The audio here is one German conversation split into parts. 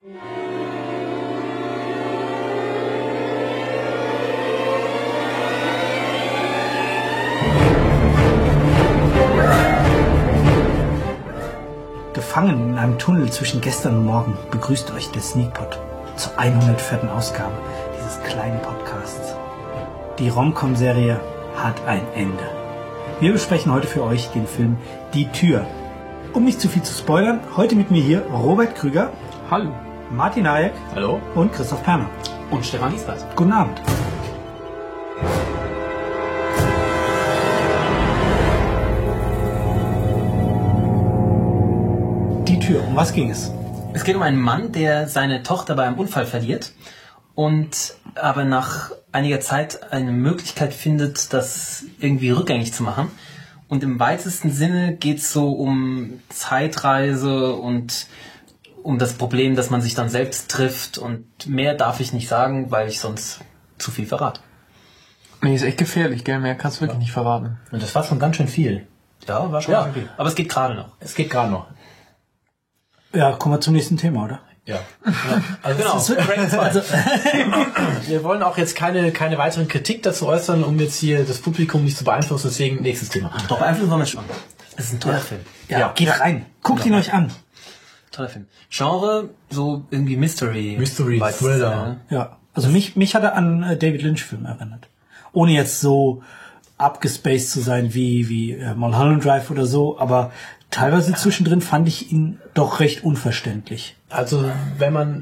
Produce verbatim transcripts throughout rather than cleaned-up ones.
Gefangen in einem Tunnel zwischen gestern und morgen begrüßt euch der Sneakpot zur hundertvierten Ausgabe dieses kleinen Podcasts. Die Rom-Com-Serie hat ein Ende. Wir besprechen heute für euch den Film Die Tür. Um nicht zu viel zu spoilern, heute mit mir hier Robert Krüger. Hallo. Martin Hayek. Hallo. Und Christoph Perner. Und Stefan Giesbert. Guten Abend. Die Tür, um was ging es? Es geht um einen Mann, der seine Tochter bei einem Unfall verliert und aber nach einiger Zeit eine Möglichkeit findet, das irgendwie rückgängig zu machen. Und im weitesten Sinne geht es so um Zeitreise und um das Problem, dass man sich dann selbst trifft. Und mehr darf ich nicht sagen, weil ich sonst zu viel verrate. Nee, ist echt gefährlich, gell? Mehr kannst du wirklich ja. nicht verraten. Und das war schon ganz schön viel. Ja, war schon ja. ganz schön viel. Aber es geht gerade noch. Es geht gerade noch. Ja, kommen wir zum nächsten Thema, oder? Ja. ja. Also genau. Also, wir wollen auch jetzt keine, keine weiteren Kritik dazu äußern, um jetzt hier das Publikum nicht zu beeinflussen. Deswegen nächstes Thema. Doch, beeinflussen wollen wir schon. Es ist ein toller ja. Film. Ja, ja, geht rein. Guckt ja. ihn euch an. Toller Film. Genre, so irgendwie Mystery. Mystery, Thriller. Ja, also mich, mich hat er an David Lynch-Filme erinnert. Ohne jetzt so abgespaced zu sein wie, wie äh, Mulholland Drive oder so, aber teilweise zwischendrin fand ich ihn doch recht unverständlich. Also wenn man,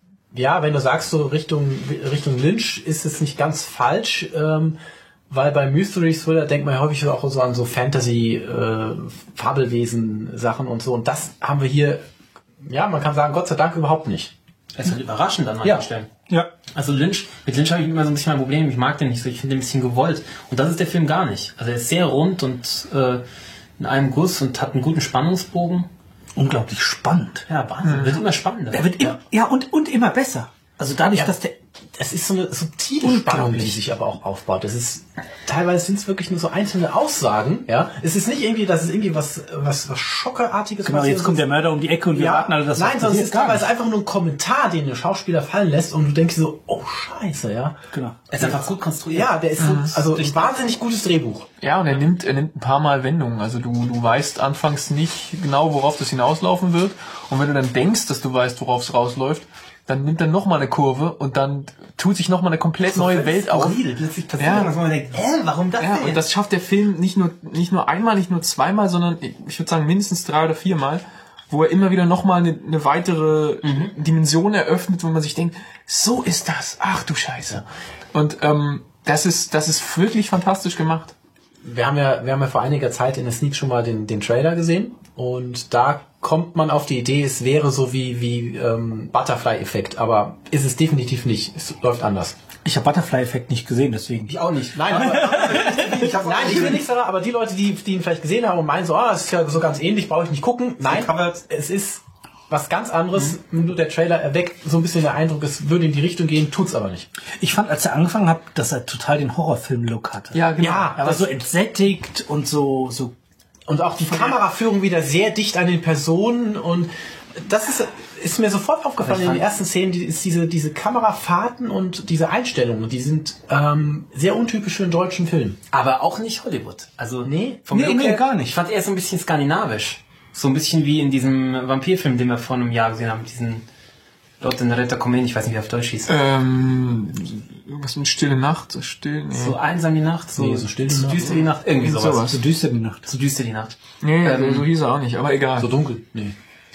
ja, wenn du sagst so Richtung Richtung Lynch, ist es nicht ganz falsch, ähm, weil bei Mystery Thriller denkt man ja häufig auch so an so Fantasy, äh, Fabelwesen Sachen und so. Und das haben wir hier, ja, man kann sagen, Gott sei Dank überhaupt nicht. Es ist halt überraschend an manchen ja. Stellen. Ja. Also Lynch, mit Lynch habe ich immer so ein bisschen mein Problem, ich mag den nicht so, ich finde den ein bisschen gewollt. Und das ist der Film gar nicht. Also er ist sehr rund und äh, in einem Guss und hat einen guten Spannungsbogen. Unglaublich spannend. Ja, Wahnsinn. Mhm. Wird immer spannender. Er wird immer, ja, und, und immer besser. Also dadurch, ja, dass der... Es ist so eine subtile Spannung, die sich aber auch aufbaut. Das ist, teilweise sind es wirklich nur so einzelne Aussagen, ja. Es ist nicht irgendwie, dass es irgendwie was, was, was Schockerartiges Genau, jetzt kommt der Mörder um die Ecke und wir ja, warten alle, dass nein, sondern es ist teilweise einfach nur ein Kommentar, den der Schauspieler fallen lässt und du denkst so, oh Scheiße, ja. Genau. Er ist einfach gut konstruiert. Ja, der ist so, also ein wahnsinnig gutes Drehbuch. Ja, und er nimmt, er nimmt ein paar Mal Wendungen. Also du, du weißt anfangs nicht genau, worauf das hinauslaufen wird. Und wenn du dann denkst, dass du weißt, worauf es rausläuft, dann nimmt er nochmal eine Kurve und dann tut sich nochmal eine komplett so neue Welt auf. Plötzlich passiert ja. was, wo man denkt, äh, warum das ja, denn? Und das schafft der Film nicht nur, nicht nur einmal, nicht nur zweimal, sondern ich würde sagen mindestens drei oder viermal, wo er immer wieder nochmal eine, eine weitere mhm. Dimension eröffnet, wo man sich denkt, so ist das. Ach du Scheiße. Und ähm, das ist, das ist wirklich fantastisch gemacht. Wir haben ja, wir haben ja vor einiger Zeit in der Sneak schon mal den, den Trailer gesehen und da kommt man auf die Idee, es wäre so wie, wie ähm, Butterfly-Effekt, aber ist es definitiv nicht. Es läuft anders. Ich habe Butterfly-Effekt nicht gesehen, deswegen. Ich auch nicht. Nein, aber, ich hab, nein, ich will nicht sagen, aber die Leute, die, die ihn vielleicht gesehen haben und meinen so, ah, das ist ja so ganz ähnlich, brauche ich nicht gucken. Nein, es ist was ganz anderes. Mhm. Nur der Trailer erweckt so ein bisschen der Eindruck, es würde in die Richtung gehen, tut's aber nicht. Ich fand, als er angefangen hat, dass er total den Horrorfilm-Look hatte. Ja, genau. Ja, er war so entsättigt und so, so. Und auch die Kameraführung wieder sehr dicht an den Personen und das ist, ist mir sofort aufgefallen in den ersten Szenen, die, ist diese, diese Kamerafahrten und diese Einstellungen, die sind ähm, sehr untypisch für einen deutschen Film. Aber auch nicht Hollywood. Also nee, vom nee, Look nee, her, gar nicht. Ich fand eher so ein bisschen skandinavisch. So ein bisschen wie in diesem Vampirfilm, den wir vor einem Jahr gesehen haben, diesen Lord in der Retter Comedy, ich weiß nicht, wie er auf Deutsch hieß. Ähm, irgendwas mit Stille Nacht, so still, nee. So einsam die Nacht, so, nee, so still die so Nacht. düster die Nacht, irgendwie sowas. sowas. So düster die Nacht. So düster die Nacht. Nee, ähm, so hieß er auch nicht, aber egal. So dunkel, nee.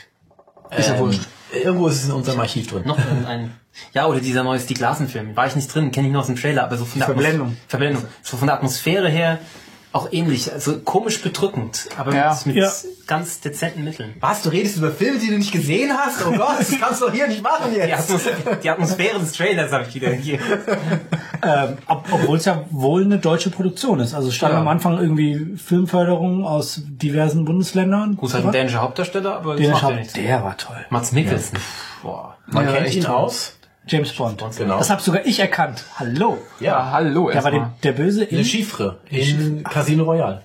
Ist ja ähm, wurscht. Irgendwo ist es in unserem Archiv drin. Noch ein, ja, oder dieser neue Stieg Larsen-Film. War ich nicht drin, kenne ich nur aus dem Trailer, aber so von der Verblendung. Atmos- Verblendung. So von der Atmosphäre her auch ähnlich, also komisch bedrückend, aber ja. mit, mit ja. ganz dezenten Mitteln. Was, du redest über Filme, die du nicht gesehen hast? Oh Gott, das kannst du doch hier nicht machen jetzt. Die Atmosphäre, die Atmosphäre des Trailers habe ich wieder hier. ähm, ob, obwohl es ja wohl eine deutsche Produktion ist. Also es stand ja. am Anfang irgendwie Filmförderung aus diversen Bundesländern. Gut, halt ein dänischer Hauptdarsteller, aber das Dänischer macht ja Haupt- nichts. Der war toll. Mats Mikkelsen. Ja. Boah. Man Ja, kennt echt ihn toll. aus. James Bond. Genau. Das habe sogar ich erkannt. Hallo. Ja, hallo Der war erstmal. der, der Böse Le in... Chiffre in Casino Royale.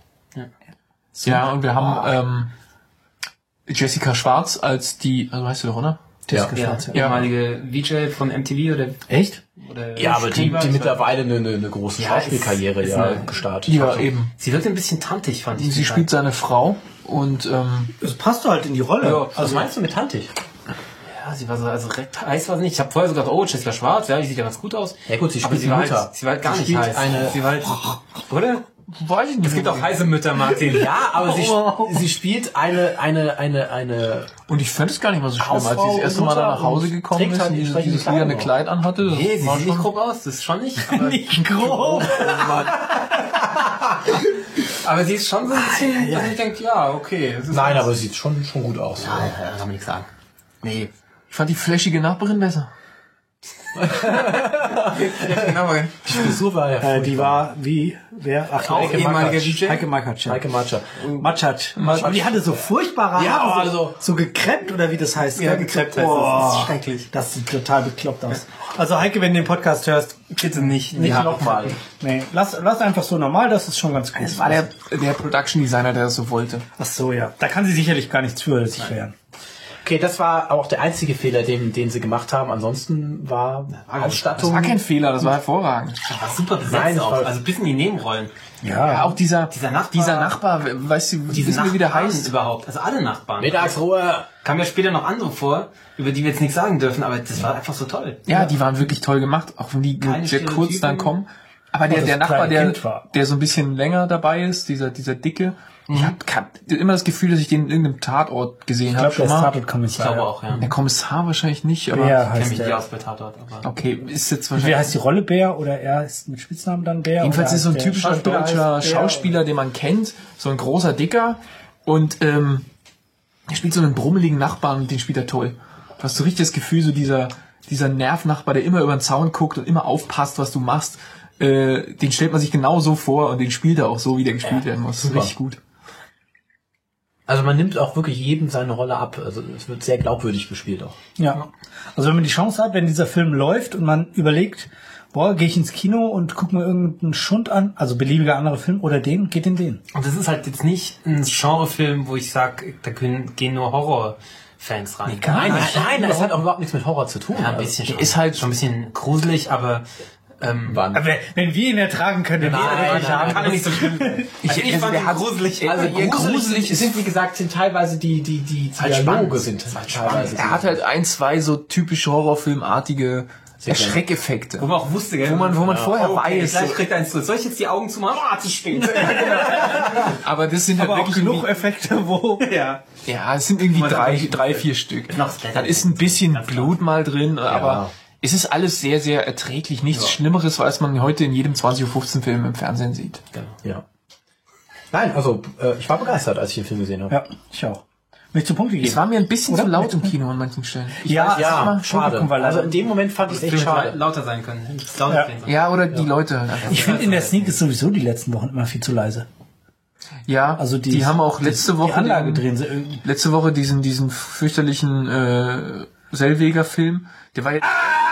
Ja, und wir haben ähm, Jessica Schwarz als die, also weißt du doch, oder? Disco Ja, Schwarz, ja. ehemalige V J von M T V oder... Echt? oder Ja, aber die, Streamer, die ich mittlerweile eine, eine, eine große Ja, Schauspielkarriere ist- ist ja eine- gestartet Ja, hat. eben. Sie wirkt ein bisschen tantig, fand ich. Sie spielt seine Frau und ähm, Das passt halt in die Rolle. Ja, Was meinst du mit tantig? Ja, sie war so, also recht heiß war sie nicht. Ich habe vorher so gedacht, oh, Jessica Schwarz, ja, die sieht ja ganz gut aus. Ja gut, sie Aber spielt sie die war, Mutter. halt, sie war halt gar Sie nicht spielt heiß. eine- sie war halt, oder? weiß ich nicht. Es gibt auch heiße Mütter, Martin. Ja, aber sie, sie spielt eine, eine, eine, eine Und ich fand es gar nicht mal so schlimm, als sie Hausfrau das erste und Mal da Mutter nach Hause und gekommen trägt ist halt und dieses, entsprechend dieses Kleidung lilane auch. Kleid anhatte. Das Nee, sie war sieht nicht schon grob aus, das ist schon nicht. Aber, Nicht grob. aber sie ist schon so ein bisschen, dass ich denke, ja, okay. Das ist Nein, aber sie sieht schon, schon gut aus. Ja, ja, kann man nichts sagen. Nee. Ich fand die flashige Nachbarin besser. Die Frisur war ja Äh, die furchtbar. war wie, wer? Ach, Auch ehemaliger D J? Heike Makatsch. ja. Heike Matscher. Matschat. Aber die hatte so furchtbare Ja, Haare, also- so, so gekreppt oder wie das heißt. Ja, gell? gekreppt heißt oh, das. Das ist schrecklich. Das sieht total bekloppt aus. Also Heike, wenn du den Podcast hörst, Bitte nicht. nicht Ja. nochmal. Nee, lass, lass einfach so normal, das ist schon ganz gut. Es war der, der Production Designer, der das so wollte. Ach so, ja. Da kann sie sicherlich gar nichts für sich wehren. Okay, das war auch der einzige Fehler, den, den sie gemacht haben. Ansonsten war Das Ausstattung. war kein Fehler, das war hervorragend. Das war super besetzt Nein, auch. war- Also bis in die Nebenrollen. Ja, auch dieser, Dieser Nachbar- dieser Nachbar, weißt du, Diese wissen wir, wie der Nachbarn heißt? überhaupt. Also alle Nachbarn. Mittagsruhe. Kamen ja später noch andere vor, über die wir jetzt nichts sagen dürfen, aber das war einfach so toll. Ja, die waren wirklich toll gemacht, auch wenn die nur Keine sehr kurz Stereotypen. dann kommen. Aber der, das der Nachbar, kleine der, Kind war. der so ein bisschen länger dabei ist, dieser, dieser Dicke, ich habe hab immer das Gefühl, dass ich den in irgendeinem Tatort gesehen Ich habe glaube, der schon ist mal. Ich Tatortkommissar. glaube ja. auch, ja. Der Kommissar wahrscheinlich nicht, aber Bär Ich kenne heißt mich nicht der. aus bei Tatort, aber... okay, ist jetzt Wie wahrscheinlich. heißt die Rolle Bär oder er ist mit Spitznamen dann Bär? Jedenfalls oder ist so ein der typischer Schauspieler deutscher heißt Bär? Schauspieler, den man kennt, so ein großer Dicker und ähm, er spielt so einen brummeligen Nachbarn und den spielt er toll. Du hast so richtig das Gefühl, so dieser dieser Nervnachbar, der immer über den Zaun guckt und immer aufpasst, was du machst, äh, den stellt man sich genau so vor und den spielt er auch so, wie der gespielt werden muss. Das ist super. richtig gut. Also man nimmt auch wirklich jedem seine Rolle ab. Also es wird sehr glaubwürdig gespielt auch. Ja. Also wenn man die Chance hat, wenn dieser Film läuft und man überlegt, boah, gehe ich ins Kino und gucke mir irgendeinen Schund an, also beliebiger anderer Film oder den, geht in den. Und das ist halt jetzt nicht ein Genrefilm, wo ich sage, da können, gehen nur Horrorfans rein. Nein, nein, nein, das hat auch überhaupt nichts mit Horror zu tun. Ja, ein bisschen schon. ist halt- schon ein bisschen gruselig, aber ähm, Wann? Aber wenn wir ihn ertragen können, dann nein, wir nein, ihn nein, kann doch nicht so schlimm sein. Ich- Also ich also fand der ihn hat- gruselig. also Also Ja, gruselig, gruselig sind, sind wie gesagt sind teilweise die die die halt Dialoge spannend. sind Ist halt teilweise. Er hat halt ein, zwei so typische Horrorfilmartige Erschreckeffekte. Wo man auch wusste, gell? Wo man- wo man vorher okay, weiß, Gleich so- kriegt er eins zurück. Soll ich jetzt die Augen zumachen? Oh, zu spät. Aber das sind halt aber auch wirklich genug irgendwie- Effekte, wo... ja. Ja, es sind irgendwie Man drei, sagt, drei, vier Stück. Noch Splatter. Dann ist ein bisschen Ganz klar. Blut mal drin, aber es ist alles sehr, sehr erträglich. Nichts Schlimmeres, als man heute in jedem zwanzig Uhr fünfzehn Film im Fernsehen sieht. Ja. Nein, also äh, ich war begeistert, als ich den Film gesehen habe. Ja, ich auch. Möchtest du Punkte geben? Es war mir ein bisschen Oder? zu laut im Kino an manchen Stellen. Ich ja, weiß, Ja, aber schade. Publikum war leider- Also in dem Moment fand ich es echt Film hätte schade. lauter sein können. Hätte es lauter Ja. klingen sollen. Ja, oder die Leute. Ich finde, in der Sneak ist sowieso die letzten Wochen immer viel zu leise. Ja, Also die, die haben auch letzte die, Woche die Anlage den, drehen sie irgendwie. letzte Woche diesen diesen fürchterlichen äh, Selweger Film. Der war jetzt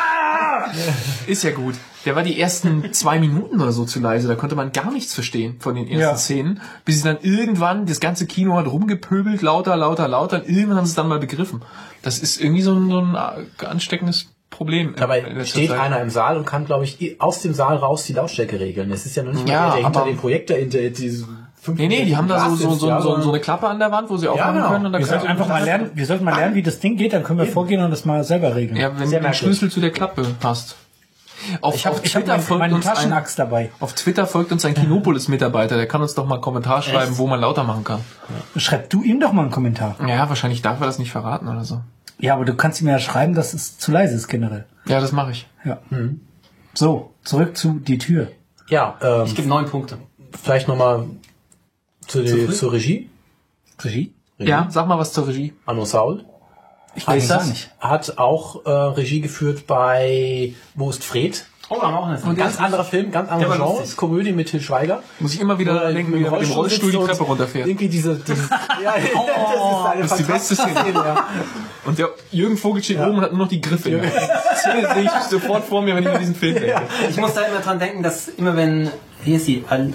ist ja gut. Der war die ersten zwei Minuten oder so zu leise. Da konnte man gar nichts verstehen von den ersten Ja. Szenen, bis sie dann irgendwann das ganze Kino hat rumgepöbelt, lauter, lauter, lauter. Und irgendwann haben sie es dann mal begriffen. Das ist irgendwie so ein, so ein ansteckendes Problem. in Dabei letzter steht Zeit. einer im Saal und kann, glaube ich, aus dem Saal raus die Lautstärke regeln. Es ist ja noch nicht mal Ja, der, der hinter aber- dem Projektor hinter diesem fünf Nee, nee, die haben da so, Glas so, sitzt, so, ja, so, so eine Klappe an der Wand, wo sie aufmachen genau. können. Und da Wir können sollten einfach mal lernen, wir sollten mal lernen, wie das Ding geht, dann können wir vorgehen und das mal selber regeln. Ja, wenn du Sehr den merkwürdig. Schlüssel zu der Klappe hast. Auf, ich habe auf ich hab Twitter mein, folgt meine uns ein, Taschenaxt dabei. auf Twitter folgt uns ein Kinopolis-Mitarbeiter, der kann uns doch mal einen Kommentar schreiben, wo man lauter machen kann. Schreib du ihm doch mal einen Kommentar. Ja, wahrscheinlich darf er das nicht verraten oder so. Ja, aber du kannst ihm ja schreiben, dass es zu leise ist generell. Ja, das mache ich. Ja. So, zurück zu die Tür. Ja, ähm, Ich gebe neun Punkte. vielleicht nochmal zu die, zur Regie. Regie? Regie. Ja, sag mal was zur Regie. Arno Saul. Ich Hat, weiß das nicht. hat auch äh, Regie geführt bei Wo ist Fred? Oh, da haben wir auch eine. Ein ganz anderer Film, ganz anderer Der war Genre. lustig. Komödie mit Til Schweiger. Muss ich immer wieder Wo er denken, wie er mit dem Rollstuhl die sitzt Treppe und runterfährt. Irgendwie diese, diese ja, das ist eine das ist die beste fantastische Szene. Ja. Und der Jürgen Vogel steht oben und hat nur noch die Griffe. in der Hand. Das sehe ich sofort vor mir, wenn ich an diesen Film denke. Ich muss da immer dran denken, dass immer wenn, hier ist sie, Al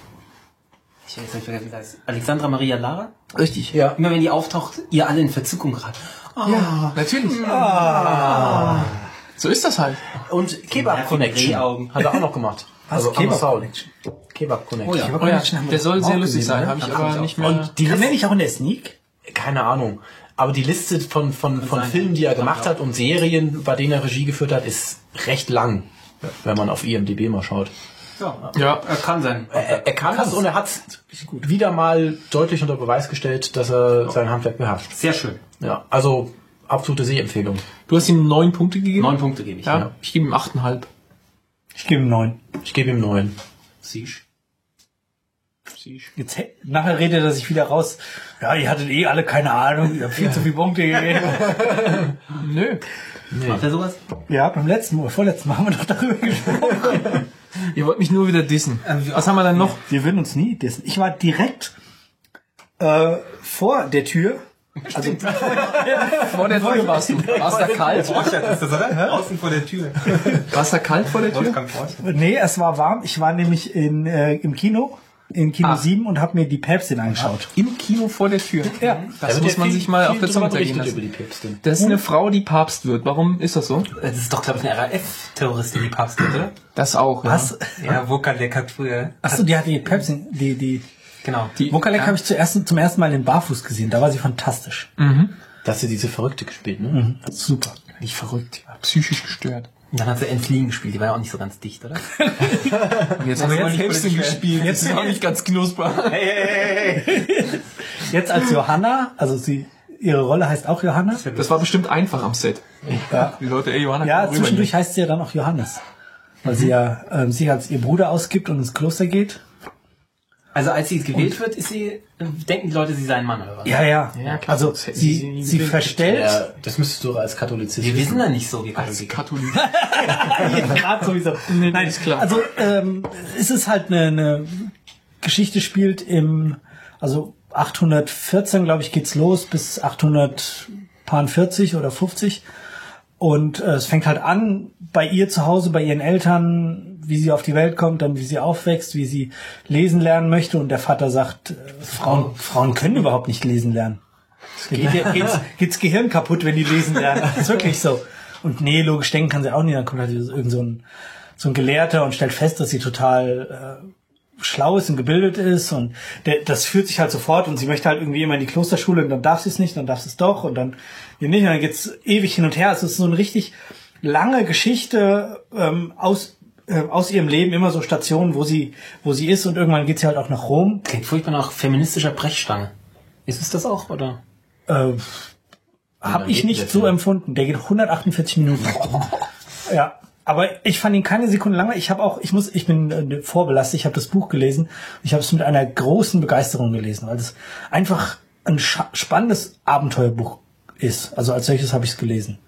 ich weiß nicht vergessen, wie das heißt, Alexandra Maria Lara, Richtig. Ja. immer wenn die auftaucht, ihr alle in Verzückung gerade. Ja, natürlich. Ah. So ist das halt. Und Kebab Connection Augen. hat er auch noch gemacht. Also Kebab Kebab Connection. Kebab Connection. Kebab Oh ja, Connection haben wir der soll auch sehr lustig gesehen, sein, ne? habe ich Hab aber ich nicht auch. mehr. Und die Die Liste, nenne ich auch in der Sneak. keine Ahnung. Aber die Liste von, von, von sein. Filmen, die er gemacht hat und Serien, bei denen er Regie geführt hat, ist recht lang, wenn man auf I M D B mal schaut. Ja, Ja. er kann sein. Er, er kann das und er hat wieder mal deutlich unter Beweis gestellt, dass er sein Handwerk beherrscht. Sehr schön. Ja, also absolute Sehempfehlung. Du hast ihm neun Punkte gegeben? Neun Punkte gebe ich. Ja, ich gebe ihm achteinhalb. Ich gebe ihm neun. Ich gebe ihm neun. Siehst. Jetzt, he- nachher redet er sich wieder raus. Ja, ihr hattet eh alle keine Ahnung. Ihr habt viel zu viele Punkte gegeben. Nö. Macht er sowas? Ja, beim letzten Mal, vorletzten Mal haben wir doch darüber gesprochen. Ihr wollt mich nur wieder dissen. Was haben wir dann noch? Wir würden uns nie dissen. Ich war direkt äh, vor der Tür. Also Vor der Tür warst du. Warst da kalt? Ist das, oder? Außen vor der Tür. Warst da kalt vor der Tür? nee, es war warm. Ich war nämlich in, äh, im Kino, in Kino Ah. sieben und habe mir die Päpstin angeschaut. Im Kino vor der Tür. Ja. Das muss man sich mal auf der Zunge zergehen über lassen. die Päpstin. Das ist eine Frau, die Papst wird. Warum ist das so? Das ist doch, glaube ich, eine R A F-Terroristin, die Papst wird, oder? Das auch. Ja. Was? Ja, Wokalek hat früher. Achso, die hat die Päpstin, die, die, Genau. die Wokalek habe ich zuerst, zum ersten Mal in Barfuß gesehen. Da war sie fantastisch. Da hat sie diese Verrückte gespielt, ne? Mhm. Super. Nicht verrückt. Ja, psychisch gestört. Und dann hat sie Entfliehen gespielt, die war ja auch nicht so ganz dicht, oder? Und jetzt haben wir jetzt Päpstin gespielt. Jetzt ist auch nicht ganz knusper. Jetzt als Johanna, also sie, ihre Rolle heißt auch Johanna. Das war bestimmt einfach am Set. Ja, Die Leute, ey, Johanna, ja komm rüber zwischendurch hier. heißt sie ja dann auch Johannes. Weil sie ja ähm, sich als ihr Bruder ausgibt und ins Kloster geht. Also als sie gewählt wird, ist sie, denken die Leute, sie sei ein Mann, oder was? Ja, ja. Ja, klar. Also Das hätten sie sie, nie sie gewählt. verstellt. Ja, das müsstest du als Katholizist Wir wissen. wissen da nicht so, wie Als Katholik. Katholik. Gerade sowieso. Nein, ist klar. Also ähm, es ist halt eine, eine Geschichte spielt im, also achthundertvierzehn, glaube ich, geht's los bis achthundertvierzig oder fünfzig. Und äh, es fängt halt an bei ihr zu Hause, bei ihren Eltern, wie sie auf die Welt kommt, dann wie sie aufwächst, wie sie lesen lernen möchte. Und der Vater sagt, äh, Frauen, Frauen können überhaupt nicht lesen lernen. Da geht ihr, geht's, geht's Gehirn kaputt, wenn die lesen lernen. Das ist wirklich so. Und nee, logisch denken kann sie auch nicht. Dann kommt halt irgend so ein, so ein Gelehrter und stellt fest, dass sie total äh, schlau ist und gebildet ist. Und der, das führt sich halt sofort. Und sie möchte halt irgendwie immer in die Klosterschule. Und dann darf sie es nicht, dann darf sie es doch. Und dann ja nicht. Und dann geht's ewig hin und her. Es ist so eine richtig lange Geschichte ähm, aus äh, aus ihrem Leben, immer so Stationen, wo sie wo sie ist. Und irgendwann geht sie halt auch nach Rom. Klingt furchtbar nach feministischer Brechstange. Ist es das auch, oder? Äh, Habe ich nicht so empfunden. Der geht hundertachtundvierzig Minuten. Ja, aber ich fand ihn keine Sekunde lang. Ich habe auch, ich muss, ich bin äh, vorbelastet. Ich habe das Buch gelesen. Ich habe es mit einer großen Begeisterung gelesen, weil es einfach ein scha- spannendes Abenteuerbuch ist. Also als solches habe ich es gelesen.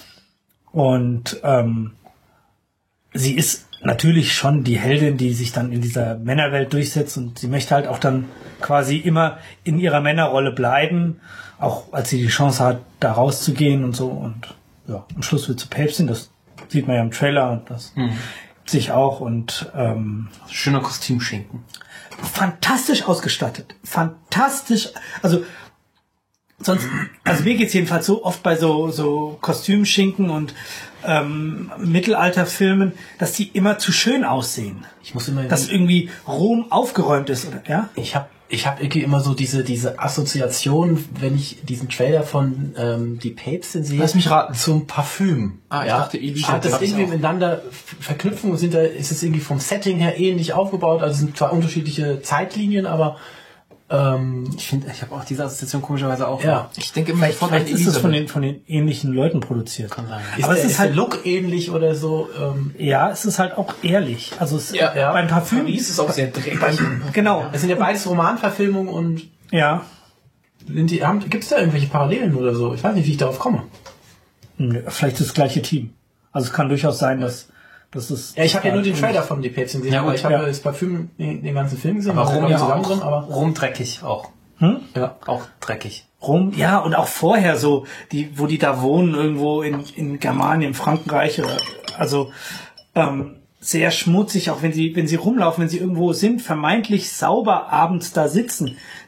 Und ähm, sie ist natürlich schon die Heldin, die sich dann in dieser Männerwelt durchsetzt, und sie möchte halt auch dann quasi immer in ihrer Männerrolle bleiben, auch als sie die Chance hat, da rauszugehen und so. Und ja, am Schluss wird sie Päpstin, das sieht man ja im Trailer, und das mhm. sich auch. Und ähm, Schöner Kostümschinken. fantastisch ausgestattet. Fantastisch, also sonst, also mir geht's jedenfalls so oft bei so so Kostümschinken und ähm, Mittelalterfilmen, dass die immer zu schön aussehen. Ich muss immer Dass irgendwie Rom aufgeräumt ist, oder? Ja? Ich habe ich hab irgendwie immer so diese diese Assoziation, wenn ich diesen Trailer von ähm, die Päpstin sehe. Lass mich raten. Zum Parfüm. Ah, ich dachte, Elisa. Hat das Hab ich irgendwie auch. miteinander f- verknüpfen? Sind da, ist es irgendwie vom Setting her ähnlich aufgebaut? Also es sind zwei unterschiedliche Zeitlinien, aber ähm, Ich finde, ich habe auch diese Assoziation komischerweise auch. ja. Ich denke immer Vielleicht, sofort an vielleicht ist es von Elisabeth. den von den ähnlichen Leuten produziert. Kann sein. Ist Aber der, es ist ist halt der Look ähnlich oder so? Ähm, Ja, es ist halt auch ehrlich. Also es, Ja, ja. beim Parfüm Paris ist auch sehr dreckig. genau. Es sind ja beides Romanverfilmungen und Ja. sind die, haben, gibt es da irgendwelche Parallelen oder so? Ich weiß nicht, wie ich darauf komme. Nö, vielleicht das gleiche Team. Also es kann durchaus sein, dass das ist. Ja, ich habe ja nur den Trailer von die Päpstin gesehen, Ja, gut, aber ich habe ja. das Parfüm den, den ganzen Film gesehen. Aber was Rom ja ja zusammen auch. drin, aber Rom dreckig auch. Hm? ja. Auch dreckig. Rom, ja, und auch vorher so, die, wo die da wohnen, irgendwo in, in Germanien, im Frankenreich, oder, also ähm, sehr schmutzig, auch wenn sie, wenn sie rumlaufen, wenn sie irgendwo sind, vermeintlich sauber abends da sitzen.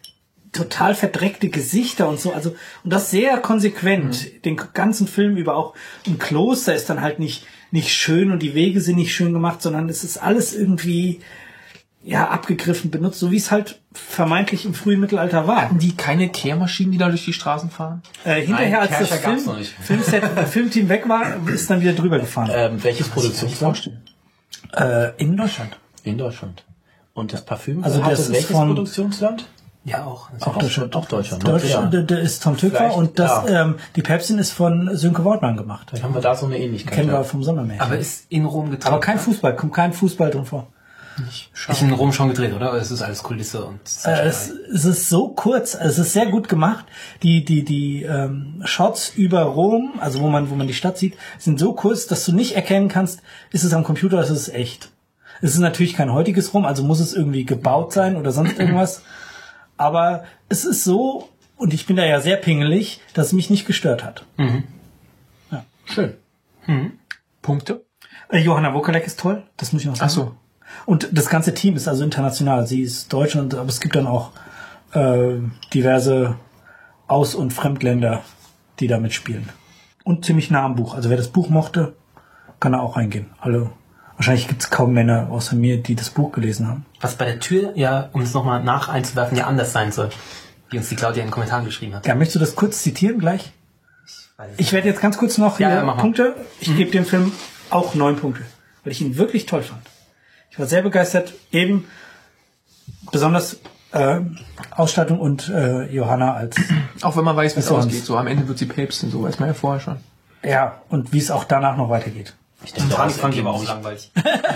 total verdreckte Gesichter und so, also und das sehr konsequent, mhm. den ganzen Film über. Auch ein Kloster ist dann halt nicht nicht schön und die Wege sind nicht schön gemacht, sondern es ist alles irgendwie ja abgegriffen, benutzt, so wie es halt vermeintlich im frühen Mittelalter war. Hatten die keine Kehrmaschinen, die da durch die Straßen fahren? Äh, hinterher, Nein, als das Kerscher gab's Film, noch nicht. Filmset, Filmteam weg war, ist dann wieder drüber gefahren. Ähm, welches Produktionsland? Äh, in Deutschland. In Deutschland. Und das Parfüm Also hatte das ist welches von- Produktionsland? Ja, auch. Auch Deutschland. Auch Deutschland. ne? Deutschland, Ja. da ist Tom Tückwer Vielleicht, und das, ja. ähm, die Päpstin ist von Sönke Wortmann gemacht. Dann haben wir da so eine Ähnlichkeit. Kennen wir ja. vom Sommermärchen. Aber ist in Rom gedreht. Aber kein Fußball, kommt kein Fußball drin vor. Ist in Rom schon gedreht, oder? Es ist alles Kulisse und Äh, es, es ist so kurz, es ist sehr gut gemacht. Die die die ähm, Shots über Rom, also wo man wo man die Stadt sieht, sind so kurz, dass du nicht erkennen kannst, ist es am Computer, ist es echt. Es ist natürlich kein heutiges Rom, also muss es irgendwie gebaut sein oder sonst irgendwas. Aber es ist so, und ich bin da ja sehr pingelig, dass es mich nicht gestört hat. Schön. Punkte? Äh, Johanna Wokalek ist toll, das muss ich noch sagen. Ach so. Und das ganze Team ist also international. Sie ist deutsch, und, aber es gibt dann auch äh, diverse Aus- und Fremdländer, die da mitspielen. Und ziemlich nah am Buch. Also wer das Buch mochte, kann da auch reingehen. Alle. Wahrscheinlich gibt es kaum Männer außer mir, die das Buch gelesen haben. was bei der Tür ja, um es nochmal nach einzuwerfen, ja anders sein soll. Wie uns die Claudia in den Kommentaren geschrieben hat. Ja, möchtest du das kurz zitieren gleich? Ich werde jetzt ganz kurz noch hier Ja, ja, mach mal. Punkte. Ich gebe dem Film auch neun Punkte, weil ich ihn wirklich toll fand. Ich war sehr begeistert, eben besonders äh, Ausstattung und äh, Johanna als Auch wenn man weiß, wie es Sonst. ausgeht. So am Ende wird sie Päpstin, so weiß man ja vorher schon. ja und wie es auch danach noch weitergeht. Ich denke, Fand das fand ich aber auch ergibt sich. langweilig.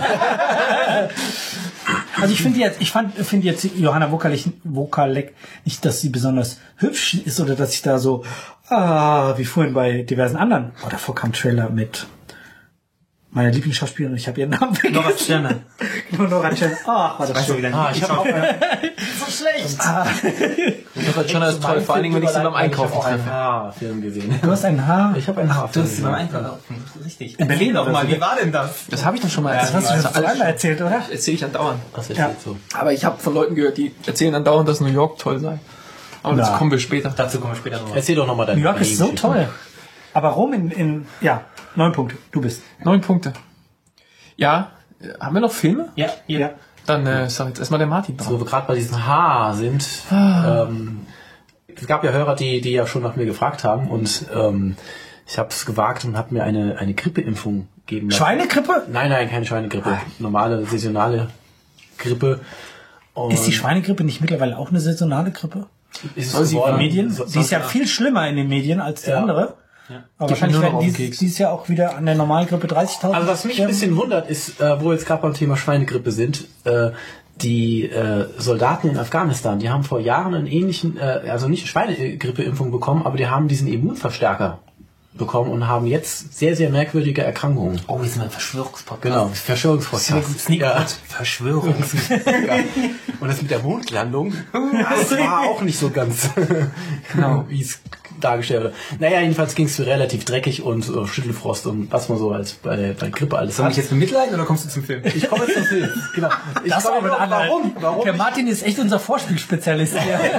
Also ich finde jetzt, ich fand, finde jetzt Johanna Wokalek, Wokalek nicht, dass sie besonders hübsch ist oder dass ich da so, ah, wie vorhin bei diversen anderen. Oh, davor kam ein Trailer mit meiner Lieblingsschauspielerin, ich habe ihren Namen vergessen. Nora Tschirner. Genau, Nora Tschirner. Ach, war das schön. Ah, ich habe auch äh, So schlecht. Das schon ist toll, vor allen Dingen, wenn ich sie beim Einkaufen einen treffe. Haarfilm gesehen. Du hast ein Haar. Ich habe einen Du Haarfilm hast sie beim gesehen. Einkaufen. Richtig. In Berlin Erzähl doch oder mal, so. wie war denn das? Das habe ich doch schon mal Das hast du schon alles zweimal erzählt, oder? erzähle ich andauernd. Das ist Ja. ja. so. Aber ich habe von Leuten gehört, die erzählen andauernd, dass New York toll sei. Aber Na. dazu kommen wir später. Dazu kommen wir später nochmal. Erzähl doch nochmal deine New York ist so Berlin-Geschichte. toll. Aber Rom in, in, ja, neun Punkte. Du bist. Neun Punkte. Ja, äh, haben wir noch Filme? Ja, hier. Ja. Dann äh, sag jetzt erstmal der Martin Wo dran. wir gerade bei diesem Haar sind. Ähm, es gab ja Hörer, die, die ja schon nach mir gefragt haben und ähm, ich habe es gewagt und habe mir eine, eine Grippeimpfung gegeben lassen. Schweinegrippe? Nein, nein, keine Schweinegrippe. Normale, saisonale Grippe. Und Ist die Schweinegrippe nicht mittlerweile auch eine saisonale Grippe? ist es soll sie In geworden? den Medien? So- Die ist ja viel schlimmer in den Medien als die Ja. andere. Aber Geht wahrscheinlich mir nur werden noch auf den dieses, Keks. dieses Jahr auch wieder an der Normalgrippe dreißigtausend. Also was mich ein bisschen wundert, ist, äh, wo wir jetzt gerade beim Thema Schweinegrippe sind, äh, die äh, Soldaten in Afghanistan, die haben vor Jahren einen ähnlichen, äh, also nicht Schweinegrippeimpfung bekommen, aber die haben diesen Immunverstärker bekommen und haben jetzt sehr, sehr merkwürdige Erkrankungen. Oh, hier sind wir ein Verschwörungspodcast. Genau, Verschwörungspodcast. Sneak Ja. Verschwörungs. Ja. Und das mit der Mondlandung, das war auch nicht so ganz genau, wie es dargestellt wurde. Naja, jedenfalls ging es relativ dreckig und äh, Schüttelfrost und was man so als bei, bei Grippe alles Soll hat. ich jetzt bemitleiden oder kommst du zum Film? Ich komme jetzt zum Film. Genau. Ich Das komme aber noch- warum? Warum? Der Martin ist echt unser Vorspielspezialist.